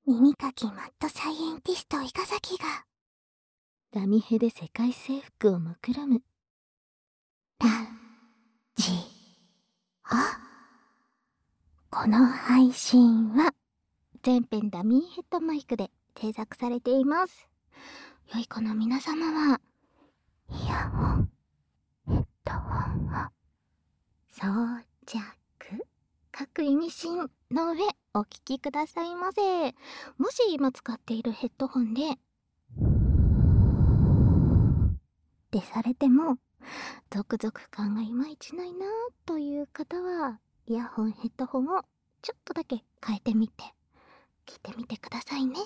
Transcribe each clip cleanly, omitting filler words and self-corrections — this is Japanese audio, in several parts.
耳かきマッドサイエンティスト伊賀崎がダミヘで世界征服を目論むラジオ。この配信は全編ダミーヘッドマイクで制作されています。良い子の皆様はイヤホン、ヘッドホンを装着、各意味深の上お聞きくださいませ。もし今使っているヘッドホンでされてもゾクゾク感がいまいちないなという方はイヤホンヘッドホンをちょっとだけ変えてみて聞いてみてくださいね。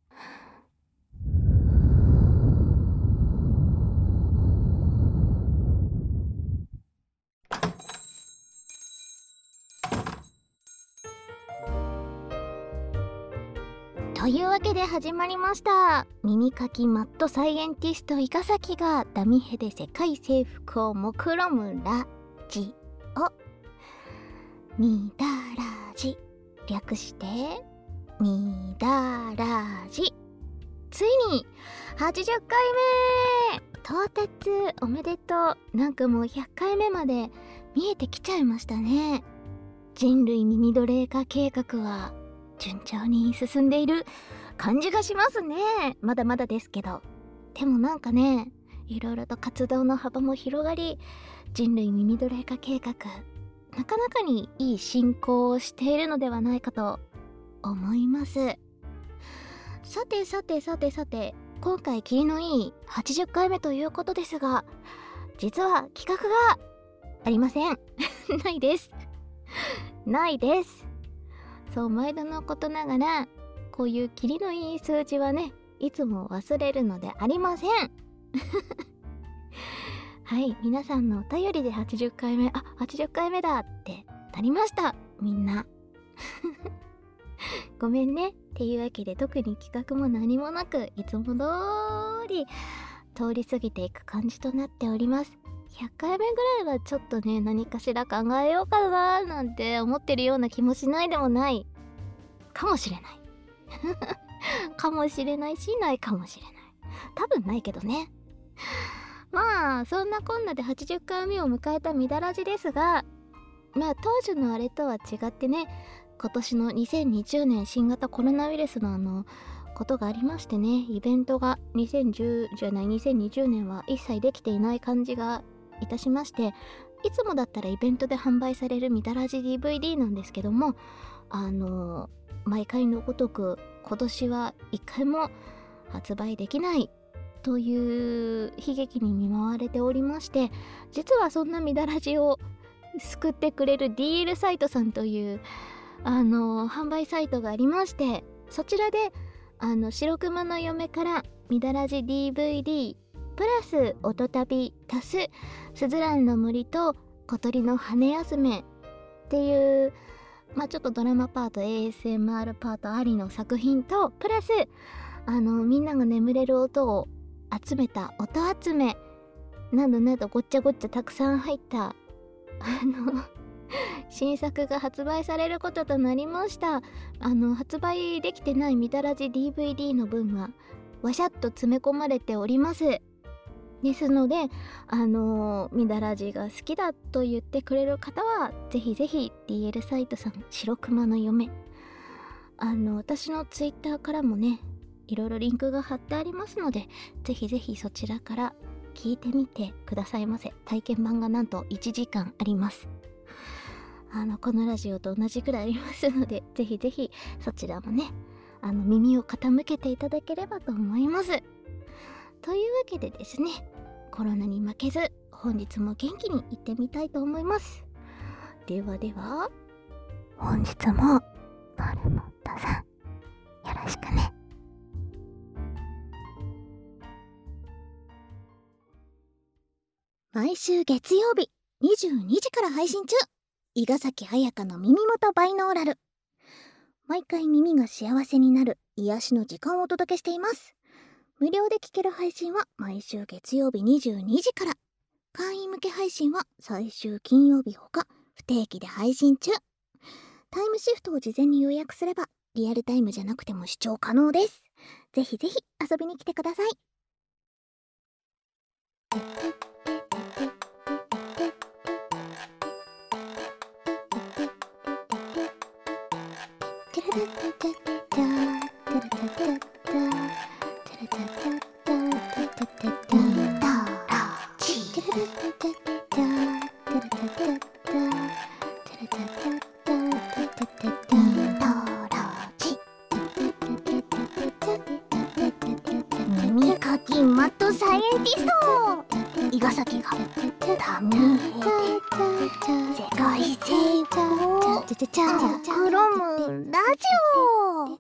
というわけで始まりました。耳かきマッドサイエンティスト伊賀崎がダミヘで世界征服を目論むラジオ。ミダラジ、略してミダラジ。ついに80回目到達おめでとう。なんかもう100回目まで見えてきちゃいましたね。人類耳奴隷化計画は順調に進んでいる感じがしますね。まだまだですけど、でもなんかね、いろいろと活動の幅も広がり、人類耳奴隷化計画なかなかにいい進行をしているのではないかと思います。さて今回切りのいい80回目ということですが、実は企画がありませんないですそう、毎度のことながらこういう切りのいい数字はね、いつも忘れるのでありませんはい、皆さんのお便りで80回目、80回目だってなりました、みんなごめんね。っていうわけで、特に企画も何もなく、いつも通り通り過ぎていく感じとなっております。100回目ぐらいはちょっとね、何かしら考えようかななんて思ってるような気もしないでもないかもしれないかもしれないし、ないかもしれない。多分ないけどね。まあそんなこんなで80回目を迎えたみだらじですが、まあ当時のあれとは違ってね、今年の2020年新型コロナウイルスのことがありましてね、イベントが2020年は一切できていない感じがいたしまして、いつもだったらイベントで販売されるみだらじ DVD なんですけども、毎回のごとく今年は一回も発売できないという悲劇に見舞われておりまして、実はそんなみだらじを救ってくれる DL サイトさんという販売サイトがありまして、そちらで白熊の嫁からみだらじ DVD プラス音旅足すすずらんの森と小鳥の羽休めっていう、ちょっとドラマパート ASMR パートありの作品と、プラスみんなが眠れる音を集めた音集めなどなどごっちゃごっちゃたくさん入った新作が発売されることとなりました。発売できてないみだらじ DVD の分がわしゃっと詰め込まれております。ですのでみだらじが好きだと言ってくれる方はぜひぜひ DL サイトさん白熊の嫁、私の Twitter からもね、いろいろリンクが貼ってありますので、ぜひぜひそちらから聞いてみてくださいませ。体験版がなんと1時間あります。このラジオと同じくらいありますので、ぜひぜひそちらもね、耳を傾けていただければと思います。というわけでですね、コロナに負けず本日も元気に行ってみたいと思います。ではでは、本日もモルモットさんよろしくね。毎週月曜日22時から配信中、伊賀崎彩香の耳元バイノーラル。毎回耳が幸せになる癒しの時間をお届けしています。無料で聴ける配信は毎週月曜日22時から、会員向け配信は最終金曜日ほか不定期で配信中。タイムシフトを事前に予約すればリアルタイムじゃなくても視聴可能です。ぜひぜひ遊びに来てください。耳かきマッドサイエンティスト伊賀崎がタミーヘで世界征服をくろむラジオ。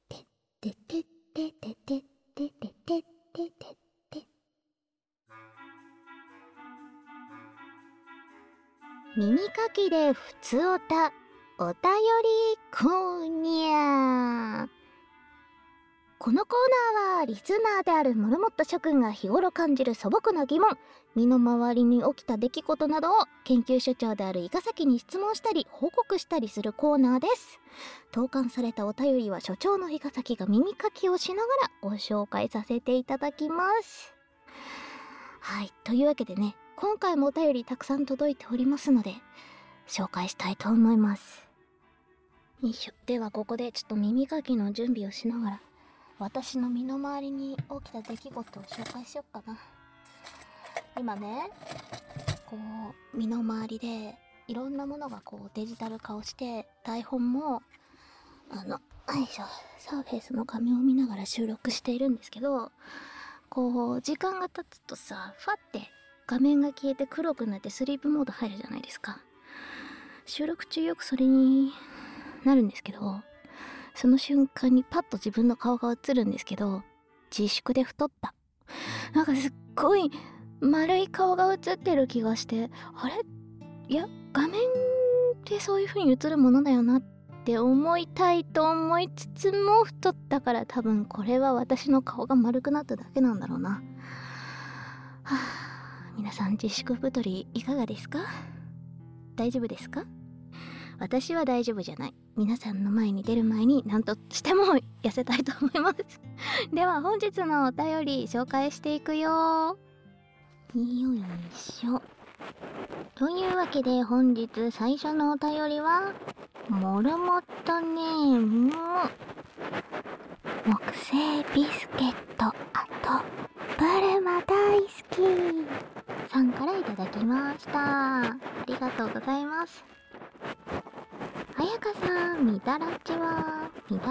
耳かきでふつおたお便りコーニャ。このコーナーはリスナーであるモルモット諸君が日頃感じる素朴な疑問、身の回りに起きた出来事などを研究所長である伊賀崎に質問したり報告したりするコーナーです。投函されたお便りは所長の伊賀崎が耳かきをしながらご紹介させていただきます。はい、というわけでね、今回もお便りたくさん届いておりますので紹介したいと思います。よいしょ。ではここでちょっと耳かきの準備をしながら私の身の回りに起きた出来事を紹介しよっかな。今ね、こう身の回りでいろんなものがこうデジタル化をして、台本もよいしょ、サーフェイスの画面を見ながら収録しているんですけど、こう時間が経つとさ、ファって画面が消えて黒くなってスリープモード入るじゃないですか。収録中よくそれになるんですけど、その瞬間にパッと自分の顔が映るんですけど、自粛で太った。なんかすっごい丸い顔が映ってる気がして、あれ、いや画面ってそういう風に映るものだよなって思いたいと思いつつも、太ったから多分これは私の顔が丸くなっただけなんだろうな。はあ、皆さん自粛太りいかがですか？大丈夫ですか？私は大丈夫じゃない。皆さんの前に出る前に何としても痩せたいと思いますでは本日のお便り紹介していくよ。よいしょ。というわけで本日最初のお便りはモルモットネーム木製ビスケットあとブルマ大好きさんからいただきました。ありがとうございます。あやかさん、みたらじは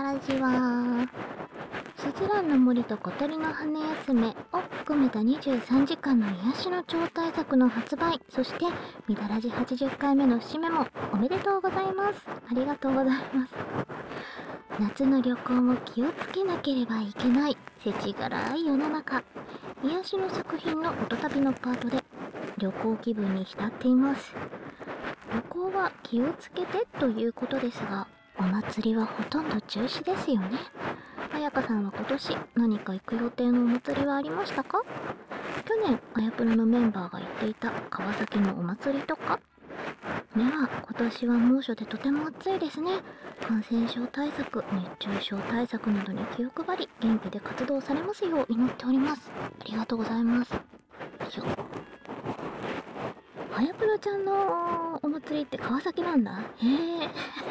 すずらんの森と小鳥の羽休めを含めた23時間の癒しの超大作の発売、そしてみたらじ80回目の節目もおめでとうございます。ありがとうございます。夏の旅行も気をつけなければいけない世知辛い世の中、癒しの作品の音旅のパートで旅行気分に浸っています。旅行は気をつけてということですが、お祭りはほとんど中止ですよね。あやかさんは今年何か行く予定のお祭りはありましたか？去年あやプロのメンバーが行っていた川崎のお祭りとかでは、今年は猛暑でとても暑いですね。感染症対策、熱中症対策などに気を配り元気で活動されますよう祈っております。ありがとうございます。あやプロちゃんのお祭りって川崎なんだ。へえ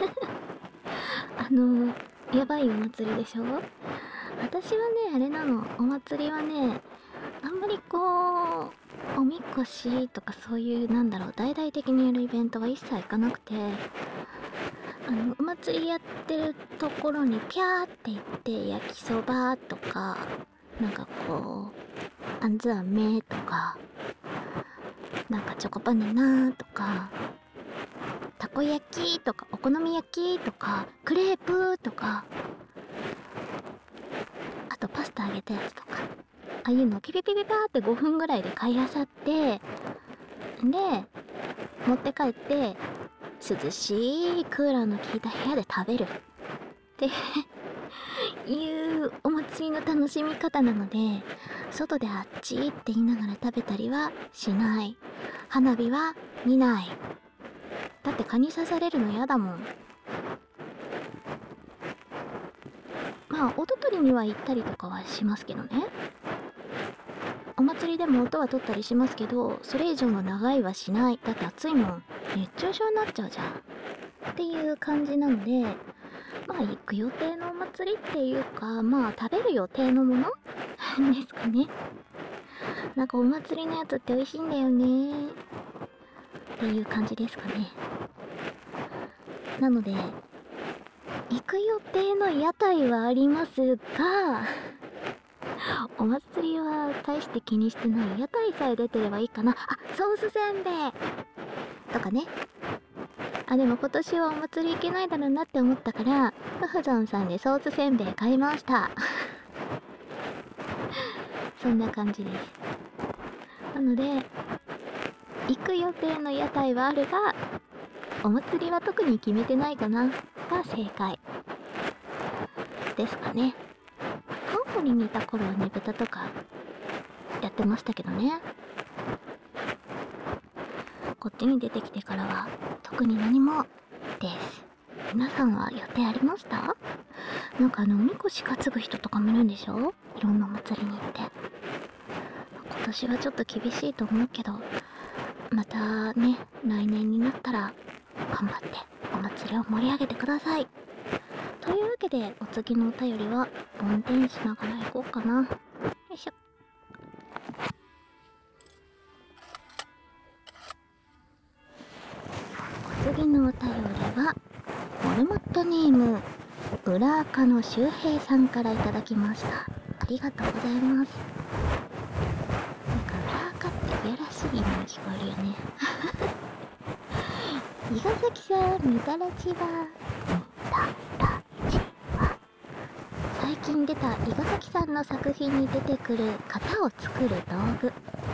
やばいお祭りでしょ。私はね、あれなの、お祭りはね、あんまりこうおみこしとかそういう大々的にやるイベントは一切行かなくて、お祭りやってるところにピャーって行って焼きそばとかあんずあめとかチョコバナナとかたこ焼きとかお好み焼きとかクレープとか、あとパスタ揚げたやつとか、ああいうのをピピピピパーって5分ぐらいで買いあさって、で持って帰って涼しいクーラーの効いた部屋で食べるっていうお祭りの楽しみ方なので、外であっちって言いながら食べたりはしない。花火は見ない。だって蚊に刺されるの嫌だもん。 まあ音取りには行ったりとかはしますけどね。お祭りでも音は取ったりしますけど、それ以上の長いはしない。だって暑いもん。熱中症になっちゃうじゃんっていう感じなので、まあ行く予定のお祭りっていうか、まあ食べる予定のものですかね。なんかお祭りのやつって美味しいんだよねっていう感じですかね。なので行く予定の屋台はありますが、お祭りは大して気にしてない。屋台さえ出てればいいかな。あ、ソースせんべいとかね。あ、でも今年はお祭り行けないだろうなって思ったから、ふふぞんさんでソースせんべい買いましたそんな感じです。なので行く予定の屋台はあるが、お祭りは特に決めてないかなが正解ですかね。青森にいた頃はねぶたとかやってましたけどね。こっちに出てきてからは特に何もです。皆さんは予定ありました？なんかおみこし担ぐ人とかもいるんでしょ？いろんなお祭りに行って。今年はちょっと厳しいと思うけど、またね、来年になったら頑張ってお祭りを盛り上げてください。というわけで、お次のお便りは運転しながら行こうかな。よいしょ。お次のお便りはモルモットネーム裏垢の周平さんからいただきました。ありがとうございます。なんか裏垢ってやらしい意味に聞こえるよね伊賀崎さん、みたらちは最近出た伊賀崎さんの作品に出てくる型を作る道具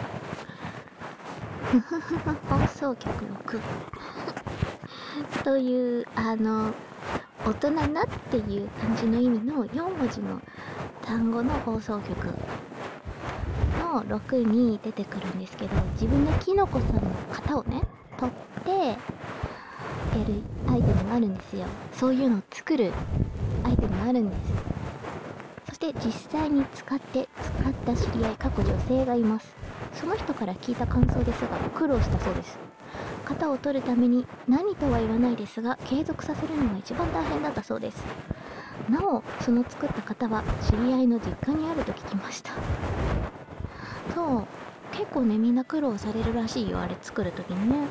放送局6という大人なっていう感じの意味の4文字の単語の放送局の6に出てくるんですけど、自分でキノコさんの型をね取ってやるアイテムがあるんですよ。そういうのを作るアイテムがあるんです。そして実際に使った知り合い過去女性がいます。その人から聞いた感想ですが、苦労したそうです。型を取るために何とは言わないですが、継続させるのが一番大変だったそうです。なお、その作った方は知り合いの実家にあると聞きました。そう、結構ね、みんな苦労されるらしいよ、あれ作るときにね。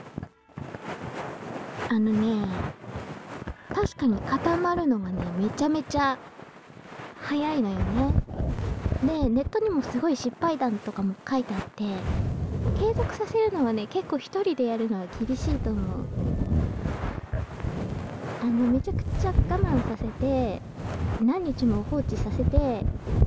確かに固まるのがね、めちゃめちゃ早いのよね。で、ネットにもすごい失敗談とかも書いてあって、継続させるのはね、結構一人でやるのは厳しいと思う。めちゃくちゃ我慢させて、何日も放置させて、で、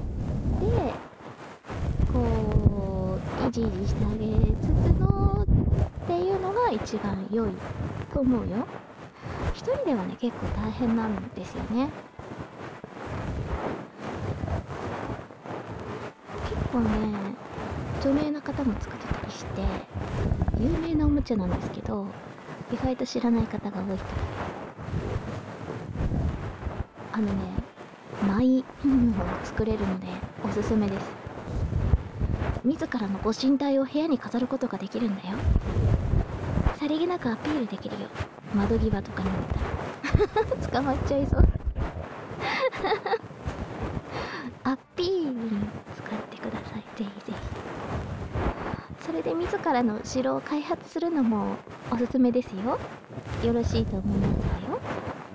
こう、いじいじしてあげつつのっていうのが一番良いと思うよ。一人ではね、結構大変なんですよね。結構ね、著名な方も作ってたりして、有名なおもちゃなんですけど、意外と知らない方が多いと。マイのを作れるのでおすすめです。自らのご神体を部屋に飾ることができるんだよ。さりげなくアピールできるよ。窓際とかに置いたら捕まっちゃいそうアピールに使ってください。ぜひぜひ。それで自らの城を開発するのもおすすめですよ。よろしいと思いますわよ。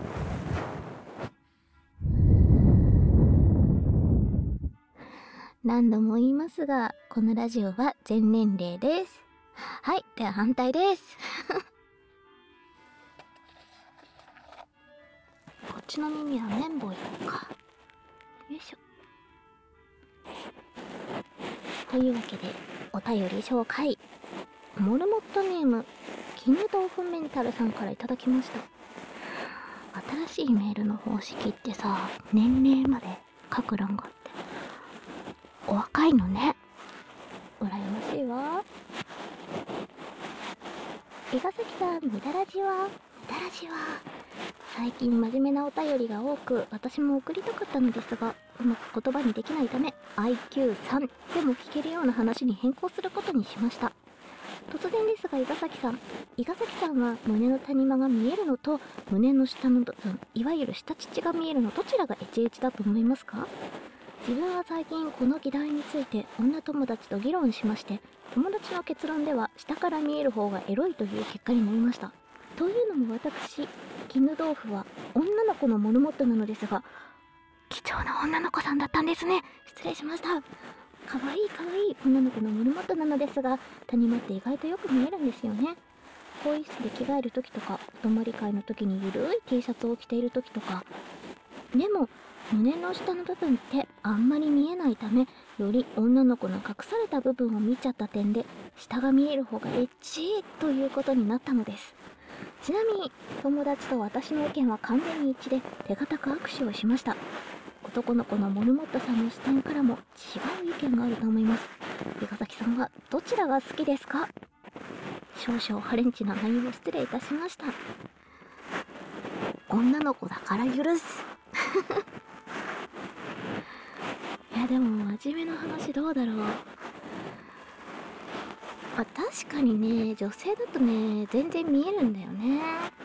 何度も言いますが、このラジオは全年齢です。はい、では反対ですこっちの耳は綿棒やろうか。よいしょ。というわけでお便り紹介。モルモットネーム絹豆腐メンタルさんからいただきました。新しいメールの方式ってさ、年齢まで書く欄があってお若いのね。羨ましいわ。伊賀崎さん、みだらじは最近真面目なお便りが多く、私も送りたかったのですが、うまく言葉にできないため IQ3 でも聞けるような話に変更することにしました。突然ですが、伊賀崎さんは胸の谷間が見えるのと胸の下の部分、いわゆる下乳が見えるの、どちらがエチエチだと思いますか？自分は最近この議題について女友達と議論しまして、友達の結論では下から見える方がエロいという結果になりました。というのも私、絹豆腐は女の子のモルモットなのですが、貴重な女の子さんだったんですね。失礼しました。かわいい女の子のモルモットなのですが、谷間って意外とよく見えるんですよね。更衣室で着替える時とか、お泊まり会の時にゆるい T シャツを着ている時とか。でも胸の下の部分ってあんまり見えないため、より女の子の隠された部分を見ちゃった点で、下が見える方がエッチーということになったのです。ちなみに友達と私の意見は完全に一致で、手堅く握手をしました。男の子のモルモットさんの視点からも違う意見があると思います。伊賀崎さんはどちらが好きですか？少々ハレンチな内容を失礼いたしました。女の子だから許すいやでも真面目な話どうだろう。確かにね、女性だとね全然見えるんだよね。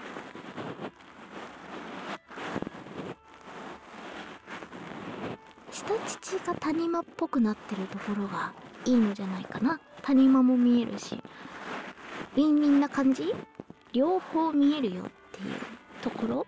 下乳が谷間っぽくなってるところがいいのじゃないかな。谷間も見えるし、ウィンウィンな感じ、両方見えるよっていうところ。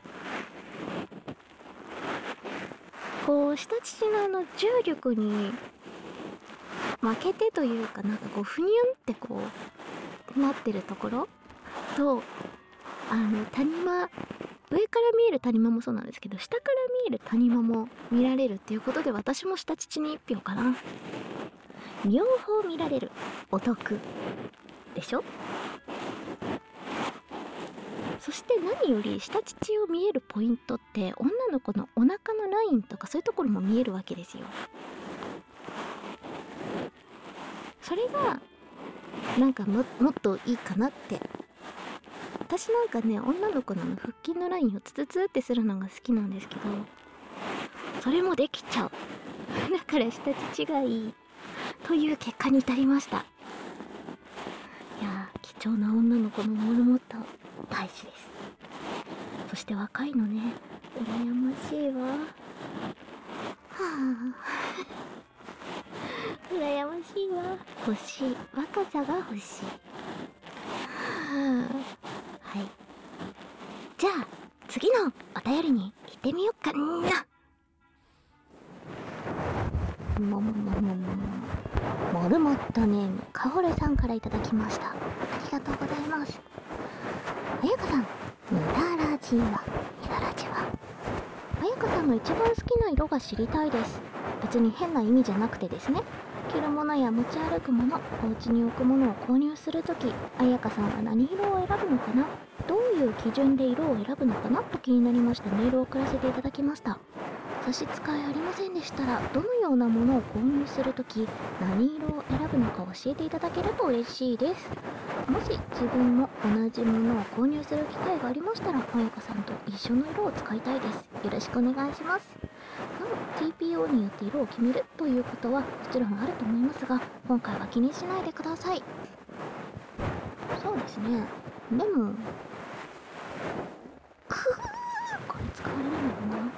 こう下乳の重力に負けてというか、なんかこうふにゅんってこうなってるところと、谷間、上から見える谷間もそうなんですけど、下から見える谷間も見られるっていうことで、私も下乳に1票かな。両方見られる、お得でしょ。そして何より下乳を見えるポイントって、女の子のお腹のラインとかそういうところも見えるわけですよ。それがなんか もっといいかなって。私なんかね、女の子の腹筋のラインをツツツってするのが好きなんですけど、それもできちゃうだから下乳がいいという結果に至りました。いやー、貴重な女の子のモルモット大事です。そして若いのね、羨ましいわ。はあ羨ましいわ。欲しい、若さが欲しい。はあ、はい。じゃあ次のお便りに行ってみよっかな。モルモットネームかほるさんからいただきました。ありがとうございます。あやかさん、みだらじはあやかさんの一番好きな色が知りたいです。別に変な意味じゃなくてですね。着るものや持ち歩くもの、お家に置くものを購入するとき、あやかさんは何色を選ぶのかな、どういう基準で色を選ぶのかなと気になりましてメールを送らせていただきました。差し支えありませんでしたら、どのようなものを購入するとき何色を選ぶのか教えていただけると嬉しいです。もし自分も同じものを購入する機会がありましたら、あやかさんと一緒の色を使いたいです。よろしくお願いします。TPO によって色を決めるということはもちろんあると思いますが、今回は気にしないでください。そうですね。でもこれ使われるのか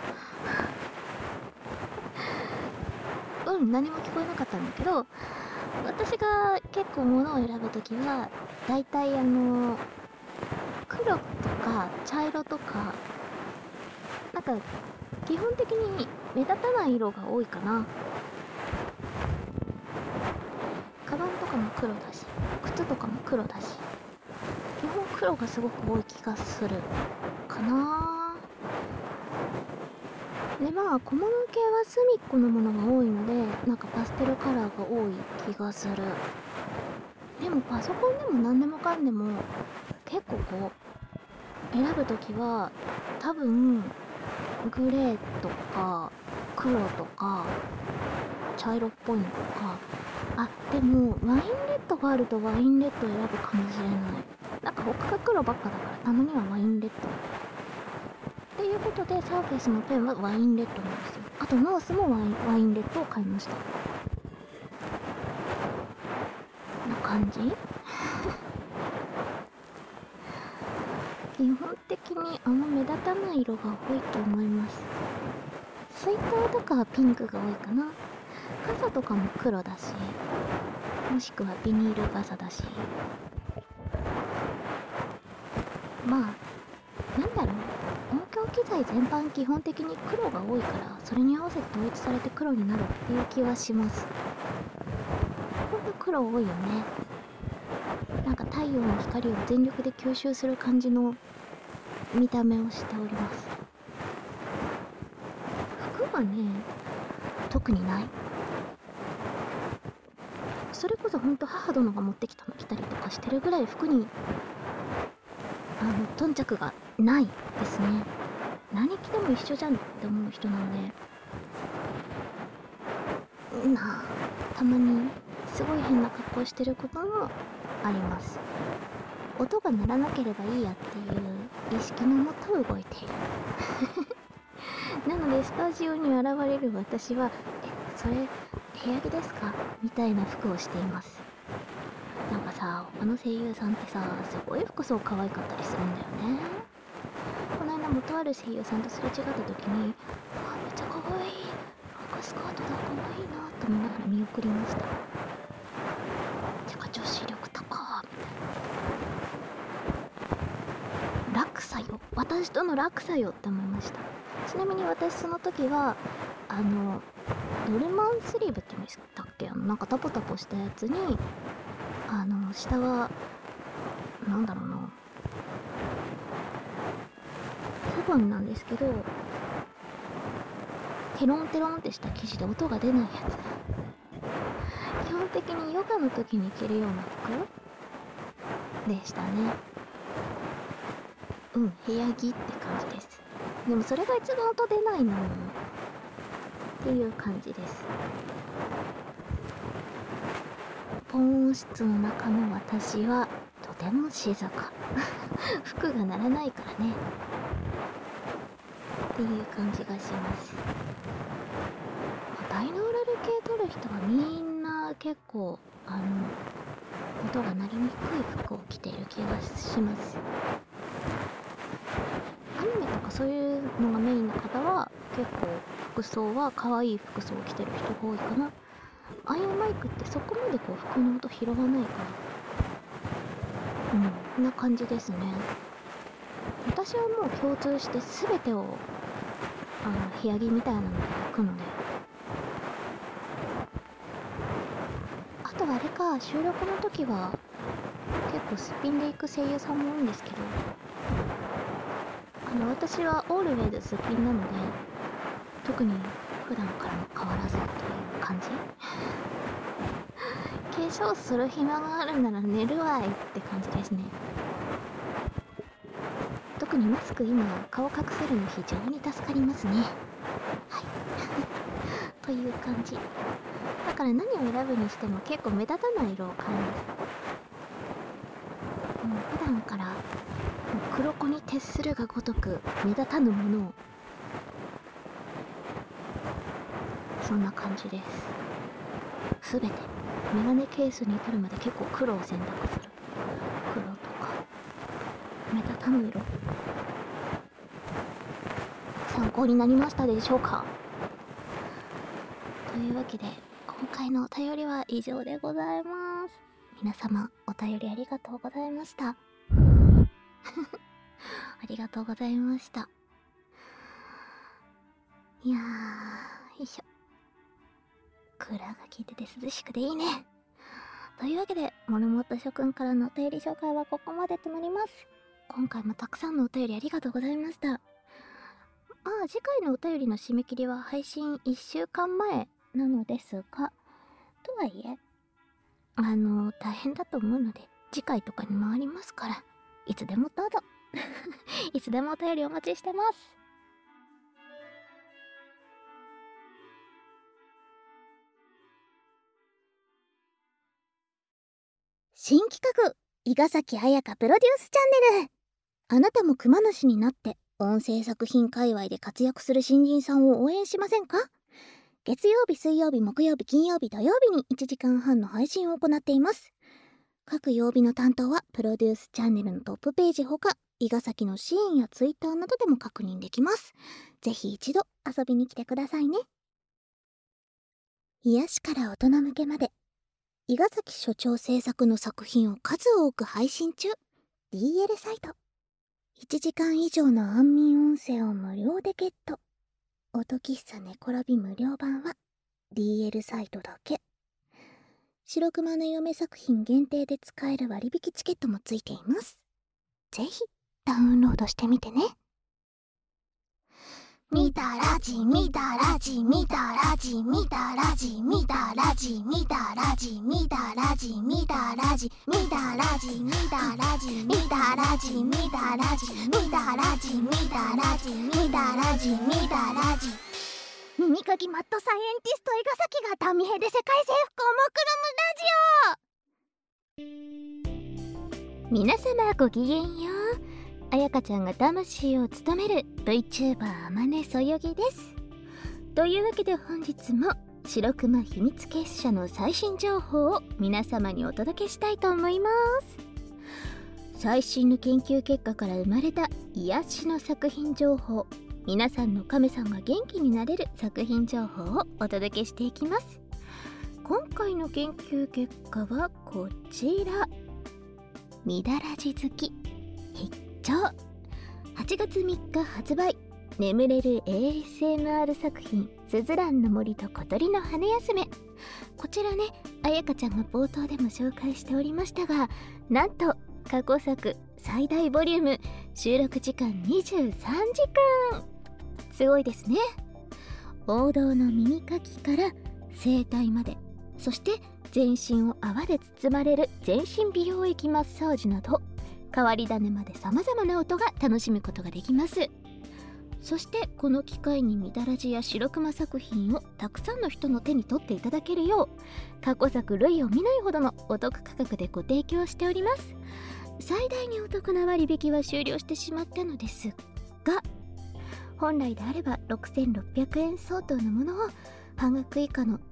な何も聞こえなかったんだけど、私が結構物を選ぶときはだいたい黒とか茶色とか、なんか基本的に目立たない色が多いかな。カバンとかも黒だし、靴とかも黒だし、基本黒がすごく多い気がするかな。で小物系は隅っこのものが多いので、なんかパステルカラーが多い気がする。でもパソコンでも何でもかんでも結構こう選ぶときは多分グレーとか黒とか茶色っぽいのとか、でもワインレッドがあるとワインレッド選ぶかもしれない。なんか他が黒ばっかだから、たまにはワインレッドことでサーフェスのペンはワインレッドなんですよ。あとマウスもワインレッドを買いました。な感じ基本的にあんま目立たない色が多いと思います。水筒とかはピンクが多いかな。傘とかも黒だし、もしくはビニール傘だし、まあなんだろう、音響機材全般基本的に黒が多いから、それに合わせて統一されて黒になるっていう気はします。ほんと黒多いよね。なんか太陽の光を全力で吸収する感じの見た目をしております。服はね特にない。それこそほんと母殿が持ってきたの着たりとかしてるぐらい服に頓着がないですね。何着ても一緒じゃんって思う人なので、たまにすごい変な格好してることもあります。音が鳴らなければいいやっていう意識のもと動いているなのでスタジオに現れる私はそれ部屋着ですかみたいな服をしています。なんかさ、他の声優さんってさ、すごい服装可愛かったりするんだよね。この間もとある声優さんとすれ違った時に、めっちゃ可愛い、なんかスカートだ、可愛いなと思いながら見送りました。てか女子力高みたいな。落差よ、私との落差よって思いました。ちなみに私その時はドルマンスリーブって言うんですかっけ、なんかタポタポしたやつに下はなんだろうな、ズボンなんですけど、テロンテロンってした生地で音が出ないやつ基本的にヨガの時に着るような服でしたね。部屋着って感じです。でもそれが一番音出ないのっていう感じです。防音室の中の私はとても静か服が鳴らないからねっていう感じがします。バイノーラル系撮る人はみんな結構音が鳴りにくい服を着ている気がします。アニメとかそういうのがメインの方は結構服装は可愛い服装を着てる人が多いかな。ああいうマイクってそこまでこう服の音拾わないから、こんな感じですね。私はもう共通して全てを部屋着みたいなので履くので、あとはあれか、収録の時は結構すっぴんで行く声優さんも多いんですけど、私はオールウェイズすっぴんなので、特に普段からも変わらずという感じ化粧する暇があるなら寝るわいって感じですね。特にマスク今顔隠せるの非常に助かりますね。はいという感じだから、何を選ぶにしても結構目立たない色を買います。普段から黒子に徹するがごとく目立たぬものを、そんな感じです。すべてメガネケースに至るまで結構黒を選択する。黒とか目立たぬ色、参考になりましたでしょうか。というわけで今回のお便りは以上でございます。皆様お便りありがとうございましたありがとうございました。いやー、よいしょ、クーラーが効いてて涼しくていいね。というわけで、モルモット諸君からのお便り紹介はここまでとなります。今回もたくさんのお便りありがとうございました。次回のお便りの締め切りは配信1週間前なのですが、とはいえ大変だと思うので次回とかに回りますから、いつでもどうぞいつでもお便りお待ちしてます。新企画、伊賀崎彩香プロデュースチャンネル。あなたも熊主になって音声作品界隈で活躍する新人さんを応援しませんか？月曜日、水曜日、木曜日、金曜日、土曜日に1時間半の配信を行っています。各曜日の担当はプロデュースチャンネルのトップページほか、伊賀崎のシーンやツイッターなどでも確認できます。ぜひ一度遊びに来てくださいね。癒しから大人向けまで、伊賀崎所長制作の作品を数多く配信中。 DL サイト。1時間以上の安眠音声を無料でゲット。音喫茶寝転び無料版は DL サイトだけ。白熊の嫁作品限定で使える割引チケットもついています。ぜひダウンロードしてみてね。見たラジ見たラジ見たラジ見たラジ見たラジ見たラジ見たラジ見たラジ見たラジ見たラジ見たラジ見たラジ見たラジ見たラジ見たラジ見たラジ。耳かきマッドサイエンティスト伊賀崎がダミヘで世界征服を目論むラジオ。皆様ごきげんよう。あやかちゃんが魂を務める VTuber あまねそよぎです。というわけで本日も白熊秘密結社の最新情報を皆様にお届けしたいと思います。最新の研究結果から生まれた癒しの作品情報、皆さんの亀さんが元気になれる作品情報をお届けしていきます。今回の研究結果はこちら。みだらじ好き必聴。8月3日発売、眠れる ASMR 作品すずらんの森と小鳥の羽休め。こちらね、あやかちゃんが冒頭でも紹介しておりましたが、なんと過去作最大ボリューム、収録時間23時間。すごいですね。王道の耳かきから声帯まで、そして全身を泡で包まれる全身美容液マッサージなど、変わり種まで様々な音が楽しむことができます。そしてこの機会にみだらじや白熊作品をたくさんの人の手に取っていただけるよう、過去作類を見ないほどのお得価格でご提供しております。最大にお得な割引は終了してしまったのですが、本来であれば6600円相当のものを半額以下の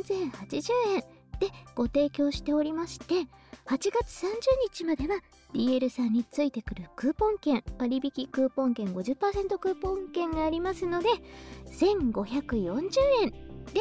3080円でご提供しておりまして、8月30日までは DL さんについてくるクーポン券、割引クーポン券 50% クーポン券がありますので、1540円で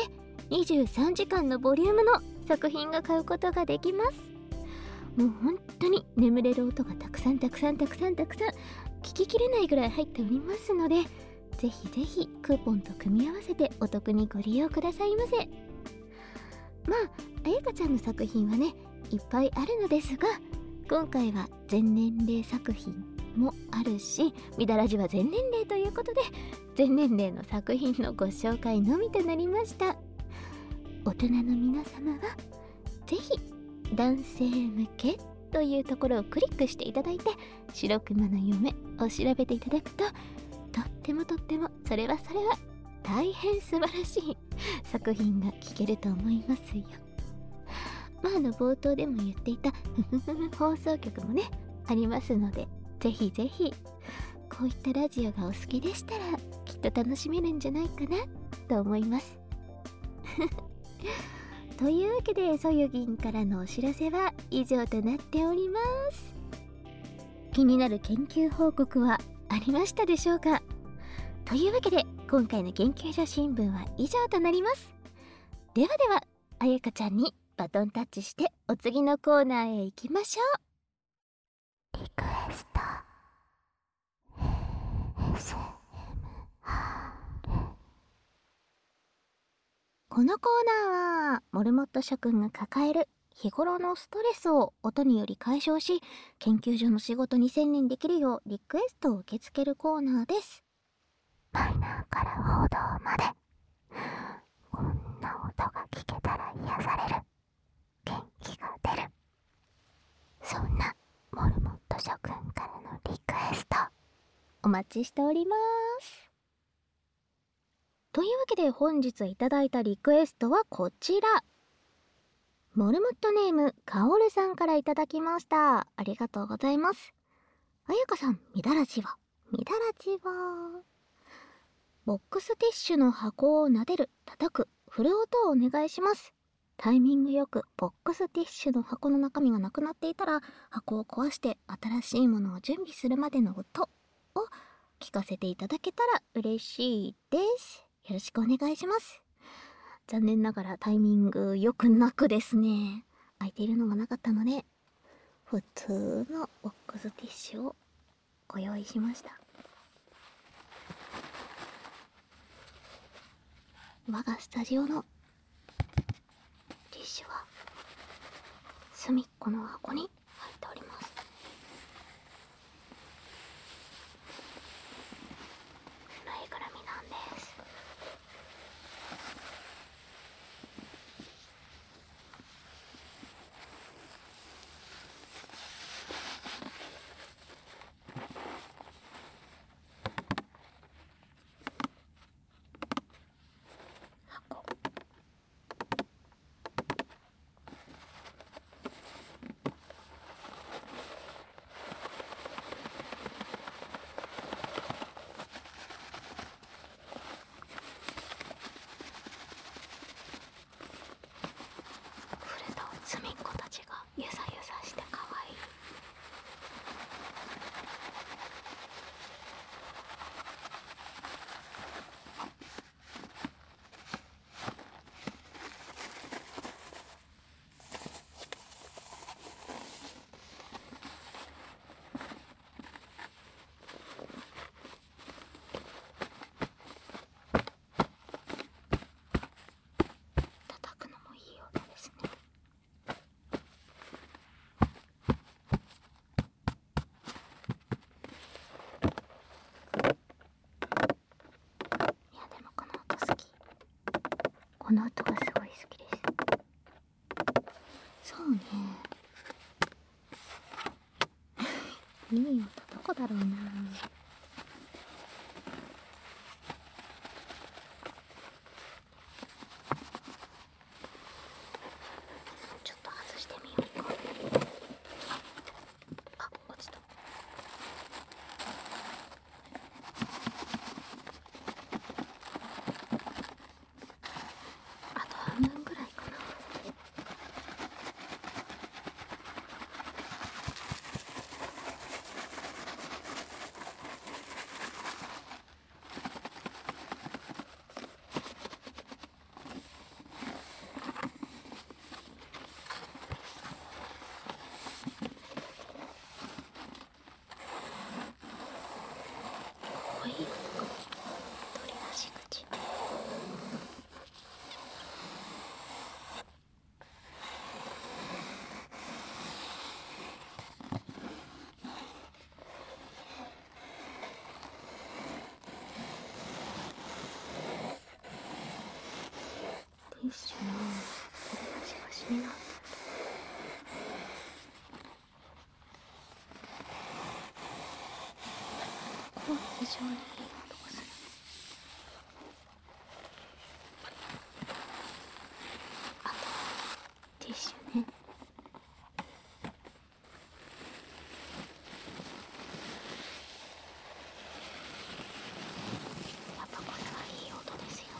23時間のボリュームの作品が買うことができます。もう本当に眠れる音がたくさん聞ききれないぐらい入っておりますので、ぜひぜひクーポンと組み合わせてお得にご利用くださいませ。まああやかちゃんの作品はねいっぱいあるのですが、今回は全年齢作品もあるし、みだらじは全年齢ということで全年齢の作品のご紹介のみとなりました。大人の皆様はぜひ男性向けというところをクリックしていただいて、白熊の嫁を調べていただくと、とってもそれは大変素晴らしい作品が聞けると思いますよ。冒頭でも言っていた放送局もねありますので、ぜひぜひこういったラジオがお好きでしたらきっと楽しめるんじゃないかなと思いますというわけで、そよぎんからのお知らせは以上となっております。気になる研究報告はありましたでしょうか？というわけで今回の研究所新聞は以上となります。ではあやかちゃんにバトンタッチしてお次のコーナーへ行きましょう。リクエスト ASMR。 このコーナーはモルモット諸君が抱える日頃のストレスを音により解消し、研究所の仕事に専念できるようリクエストを受け付けるコーナーです。マイナーから報道まで、こんな音が聞けたら癒される、元気が出る、そんなモルモット諸君からのリクエストお待ちしております。というわけで本日いただいたリクエストはこちら。モルモットネームかおるさんからいただきました。ありがとうございます。あやかさん、みだらじはみだらちはボックスティッシュの箱を撫でる、叩く、振る音をお願いします。タイミングよくボックスティッシュの箱の中身がなくなっていたら、箱を壊して新しいものを準備するまでの音を聞かせていただけたら嬉しいです。よろしくお願いします。残念ながらタイミングよくなくですね、空いているのがなかったので、普通のボックスティッシュをご用意しました。我がスタジオのティッシュは隅っこの箱に入っております。ぬいぐるみなんです。箱、触れた隅っこたちがゆさゆさしてかわいい。叩くのもいい音ですね。いやでもこの音好き。この音がすごい好きです。そうね。いい音どこだろうな。ちょっと外してみようか。あ、落ちた。あと半分ぐらいかな。こういうのかも。取り出し口。ティッシュの取り出しが閉めなんだ。ここは非常にいい音がする。あとティッシュね。やっぱこれはいい音ですよ。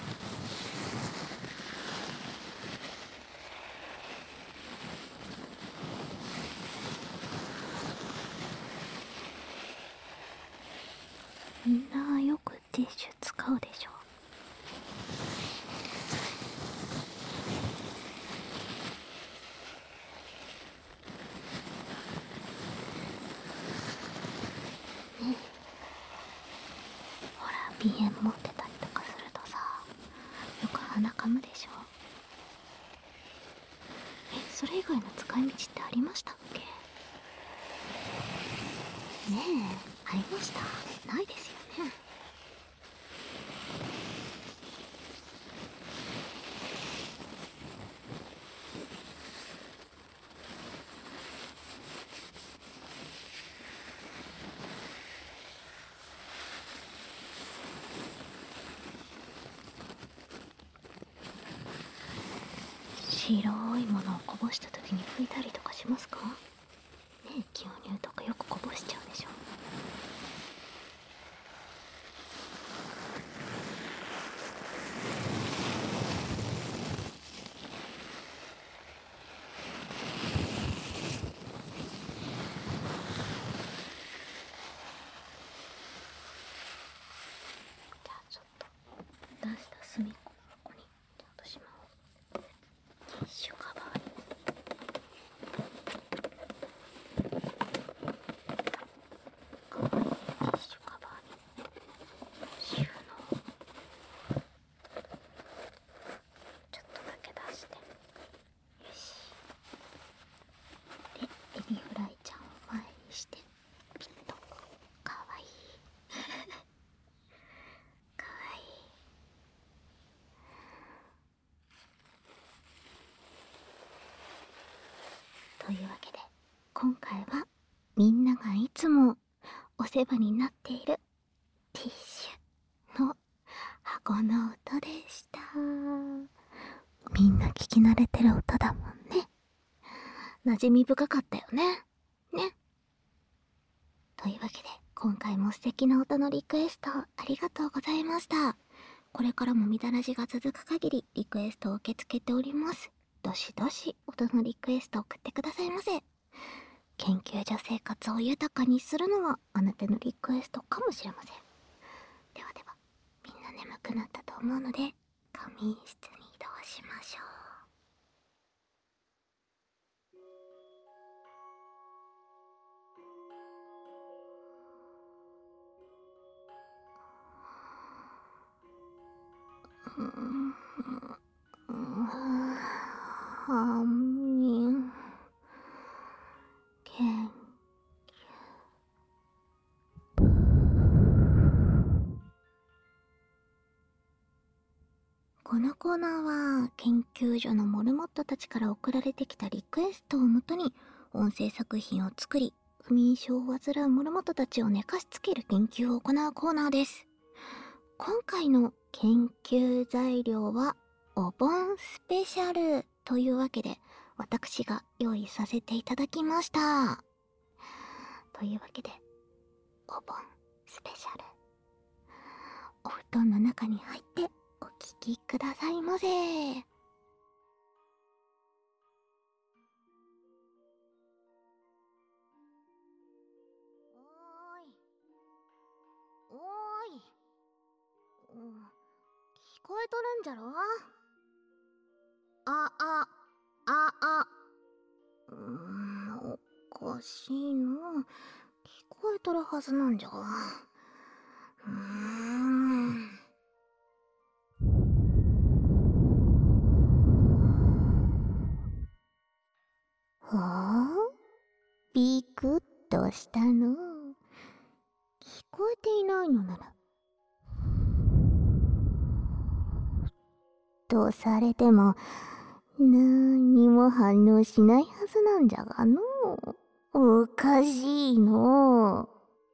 みんなよくティッシュ使うでしょ。ねえ、ほら鼻炎持ってたりとかするとさ、よく鼻かむでしょ。それ以外の使い道ってありましたっけ？ねえ、ありました？ないですよね。白いものをこぼした時に拭いたりとかしますか？ねえ、牛乳とかよくこぼしちゃうでしょ。 というわけで今回はみんながいつもお世話になっているティッシュの箱の音でした。みんな聞き慣れてる音だもんね。馴染み深かったよね。というわけで今回も素敵な音のリクエストありがとうございました。これからもみだらじが続く限りリクエストを受け付けております。どしどし音のリクエストを送ってくださいませ。研究所生活を豊かにするのはあなたのリクエストかもしれません。ではでは、みんな眠くなったと思うので仮眠室に移動しましょう。はみん研究。このコーナーは研究所のモルモットたちから送られてきたリクエストをもとに音声作品を作り、不眠症を患うモルモットたちを寝かしつける研究を行うコーナーです。今回の研究材料はお盆スペシャルというわけで私が用意させていただきました。というわけでお盆スペシャル、お布団の中に入ってお聞きくださいませ。おーい、聞こえとるんじゃろ。おかしいの。聞こえとるはずなんじゃ。はあ？ビクッとしたの。聞こえていないのならとされても何も反応しないはずなんじゃがの。おかしいの。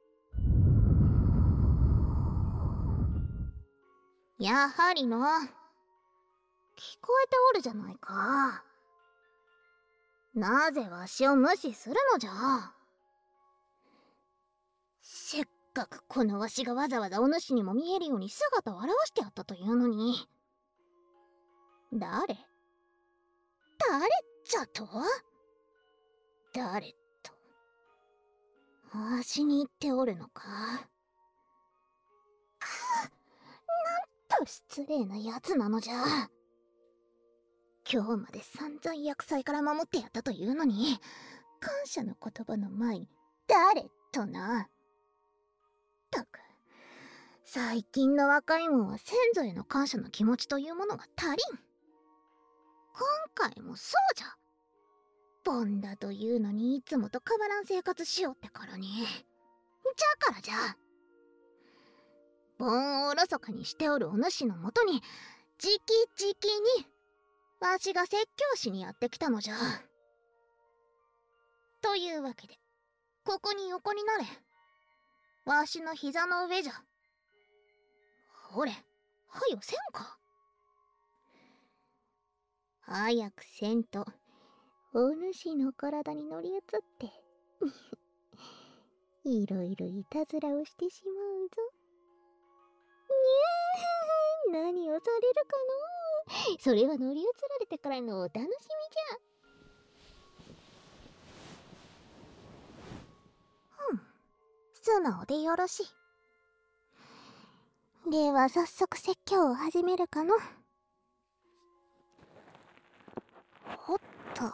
やはりの。聞こえておるじゃないか。なぜわしを無視するのじゃ。せっかくこのわしがわざわざお主にも見えるように姿を現してやったというのに。誰じゃと？誰とわしに言っておるのか。なんと失礼なやつなのじゃ。今日まで散々厄災から守ってやったというのに、感謝の言葉の前に誰とな。ったく、最近の若いもんは先祖への感謝の気持ちというものが足りん。今回もそうじゃ。ボンだというのにいつもと変わらん生活しようってからに。じゃからじゃ。ボンをおろそかにしておるお主のもとに、じきじきに、わしが説教しにやってきたのじゃ。というわけで、ここに横になれ。わしの膝の上じゃ。ほれ、はよせんか。早くせんと、お主の体に乗り移って、いろいろいたずらをしてしまうぞ。にゃー、何をされるかの。それは乗り移られてからのお楽しみじゃ。素直でよろしい。では早速説教を始めるかの。ほっと。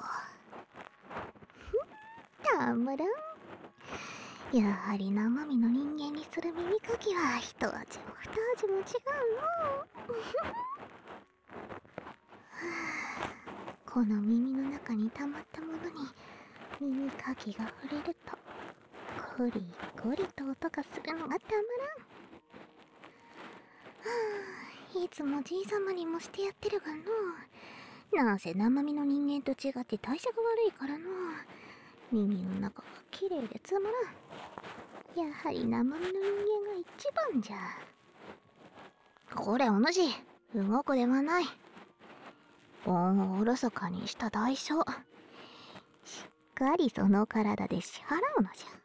たまらん。やはり生身の人間にする耳かきは一味も二味も違うの。この耳の中に溜まったものに耳かきが触れるとゴリゴリと音がするのがたまらん。いつもじいさまにもしてやってるがの。 なんせ生身の人間と違って代謝が悪いからな。耳の中が綺麗でつまらん。やはり生身の人間が一番じゃ。これお主、動くではない。恩をおろそかにした代償、しっかりその体で支払うのじゃ。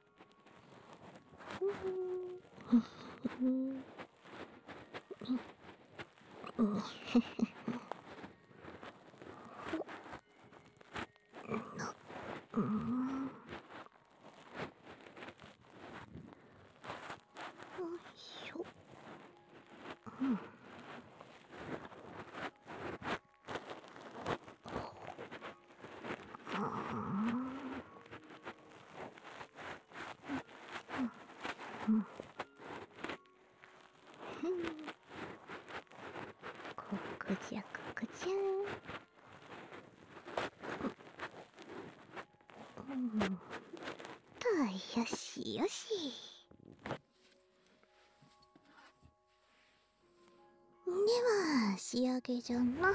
こくじゃこくじゃ。よしよし。では仕上げじゃな。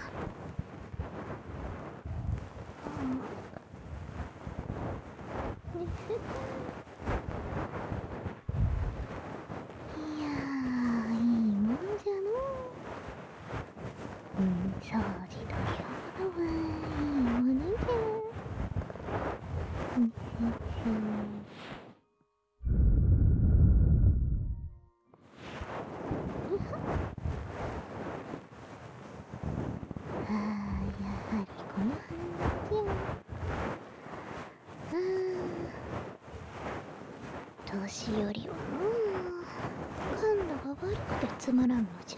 いやー、いいもんじゃの。掃除というものはいいものじゃ。やはりこの話じゃ。年寄りはもう感度が悪くてつまらんのじゃ。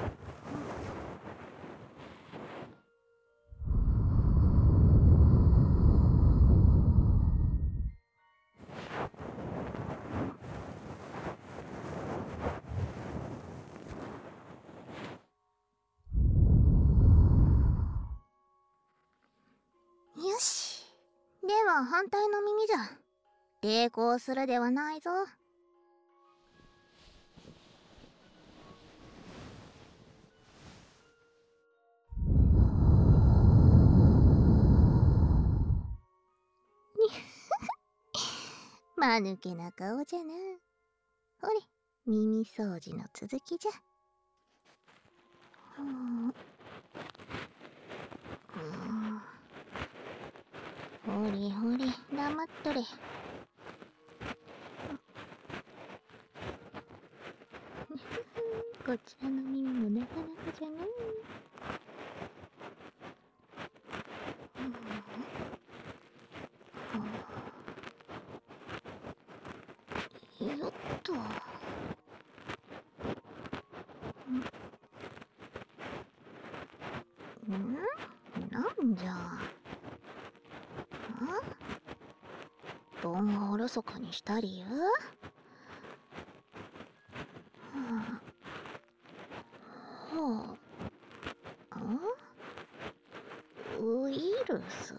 よし。では反対の耳じゃ。抵抗するではないぞ。間抜けな顔じゃな。ほれ、耳掃除の続きじゃ。ほれほれ、黙っとれ。こちらの耳もなかなかじゃのう。よっと。なんじゃ。盆をおろそかにした理由？ウイルス？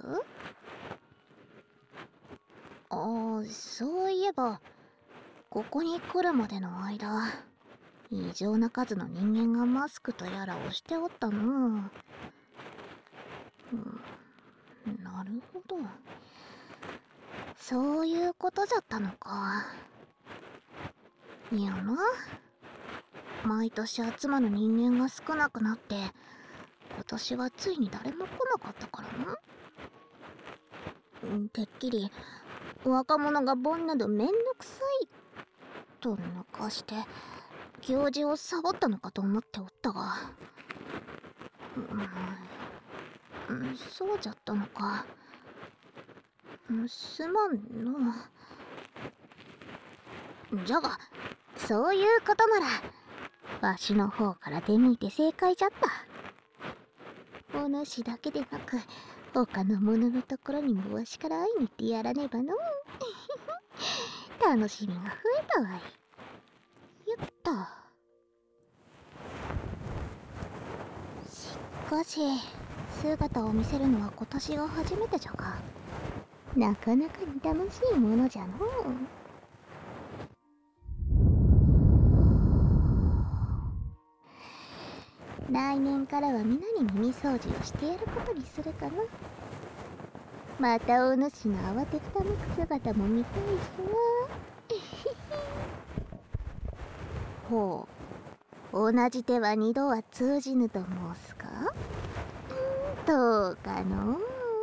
そういえばここに来るまでの間、異常な数の人間がマスクとやらをしておったの。なるほど、そういうことじゃったのか。いやな、毎年集まる人間が少なくなって今年はついに誰も来なかったからな。てっきり若者が盆などめんどくさいと抜かして行事をサボったのかと思っておったが、そうじゃったのか。すまんの。じゃがそういうことならわしの方から出向いて正解じゃった。お主だけでなく他の者のところにもわしから会いに行ってやらねばの。楽しみが増えたわい。よっと。しかし姿を見せるのは今年が初めてじゃが、なかなかに楽しいものじゃのう。 来年からは皆に耳掃除をしてやることにするかな。またお主の慌てふためく姿も見たいしな。ほう、同じ手は二度は通じぬと申すか。どうかの。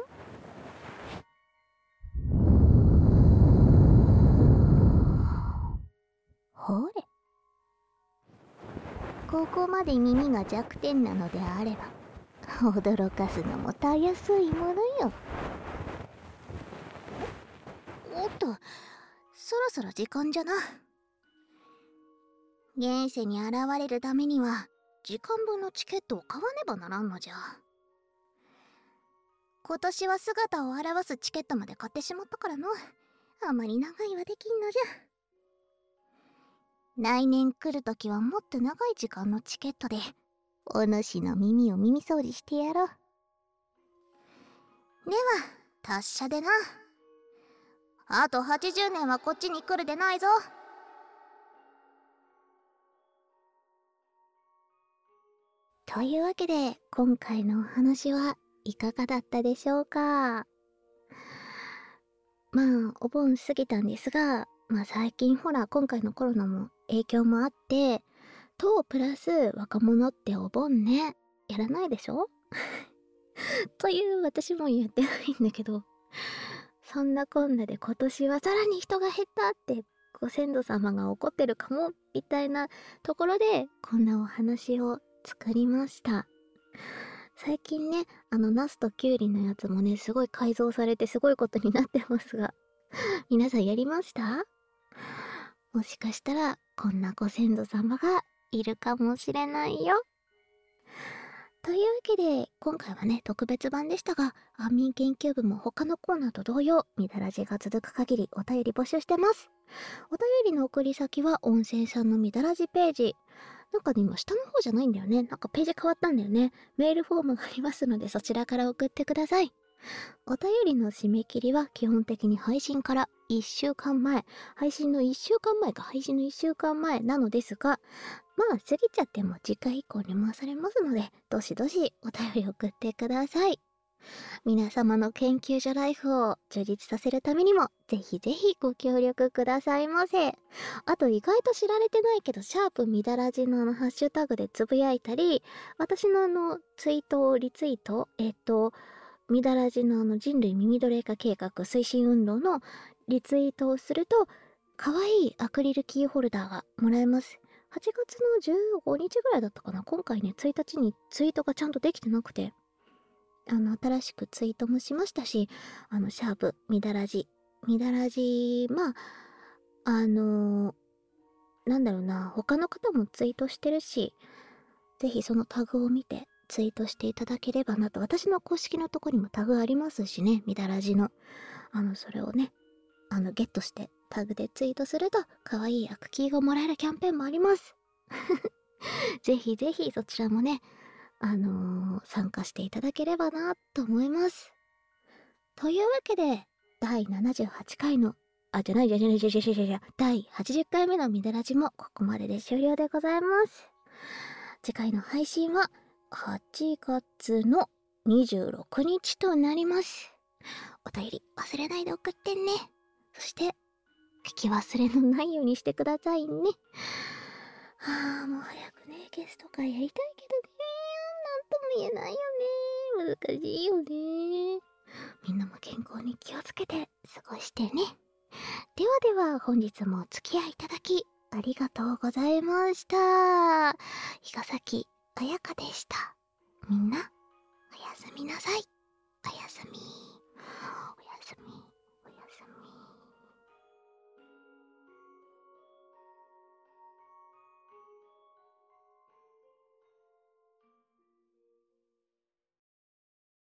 ほれ、ここまで耳が弱点なのであれば驚かすのもたやすいものよ。おっと、そろそろ時間じゃな。現世に現れるためには時間分のチケットを買わねばならんのじゃ。今年は姿を現すチケットまで買ってしまったからの、あまり長いはできんのじゃ。来年来るときはもっと長い時間のチケットでお主の耳を耳掃除してやろう。では達者でな。あと80年はこっちに来るでないぞ。というわけで今回のお話はいかがだったでしょうか。まあお盆過ぎたんですが、最近ほら今回のコロナも影響もあってとプラス若者ってお盆ねやらないでしょという私もやってないんだけど、そんなこんなで今年はさらに人が減ったってご先祖様が怒ってるかもみたいなところでこんなお話を作りました。最近ね、ナスとキュウリのやつもねすごい改造されてすごいことになってますが皆さんやりました？もしかしたらこんなご先祖様がいるかもしれないよ。というわけで今回はね特別版でしたが、安眠研究部も他のコーナーと同様みだらじが続く限りお便り募集してます。お便りの送り先は音声さんのみだらじページ、なんかね今下の方じゃないんだよね、なんかページ変わったんだよね。メールフォームがありますのでそちらから送ってください。お便りの締め切りは基本的に配信から1週間前、配信の1週間前なのですが、過ぎちゃっても次回以降に回されますので、どしどしお便り送ってください。皆様の研究所ライフを充実させるためにも、ぜひぜひご協力くださいませ。あと意外と知られてないけど、シャープみだらじのハッシュタグでつぶやいたり、私のツイートをリツイート、みだらじの人類耳奴隷化計画推進運動のリツイートをすると、かわいいアクリルキーホルダーがもらえます。8月の15日ぐらいだったかな。今回ね、1日にツイートがちゃんとできてなくて、新しくツイートもしましたし、シャープみだらじ、なんだろうな、他の方もツイートしてるし、ぜひそのタグを見てツイートしていただければなと。私の公式のとこにもタグありますしね、みだらじの。それをね、ゲットしてタグでツイートすると、可愛いアクキーがもらえるキャンペーンもあります。ぜひぜひそちらもね、参加していただければなと思います。というわけで、第78回の、第80回目のみだらじもここまでで終了でございます。次回の配信は8月の26日となります。お便り忘れないで送ってね。そして、聞き忘れのないようにしてくださいね。もう早くね、ゲスト会やりたいけどね。なんとも言えないよね。難しいよね。みんなも健康に気をつけて過ごしてね。ではでは、本日もお付き合いいただき、ありがとうございました。伊賀崎彩香でした。みんな、おやすみなさい。